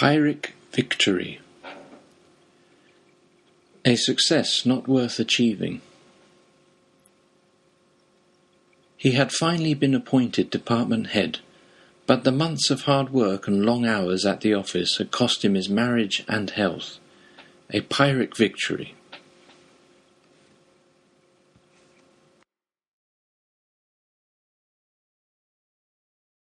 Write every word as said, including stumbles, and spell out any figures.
Pyrrhic victory. A success not worth achieving. He had finally been appointed department head, but the months of hard work and long hours at the office had cost him his marriage and health. A Pyrrhic victory.